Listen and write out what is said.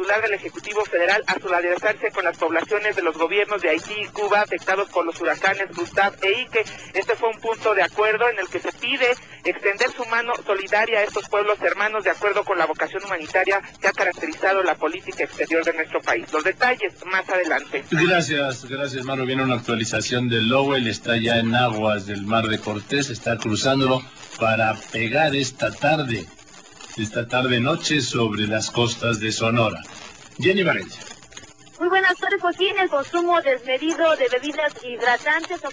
titular del Ejecutivo Federal, a solidarizarse con las poblaciones de los gobiernos de Haití y Cuba afectados por los huracanes Gustav e Ike. Este fue un punto de acuerdo en el que se pide extender su mano solidaria a estos pueblos hermanos de acuerdo con la vocación humanitaria que ha caracterizado la política exterior de nuestro país. Los detalles más adelante. Gracias, Manu. Viene una actualización del Lowell, está ya en aguas del Mar de Cortés, está cruzándolo para pegar esta tarde noche sobre las costas de Sonora. Jenny Valencia. Muy buenas tardes, Joaquín. El consumo desmedido de bebidas hidratantes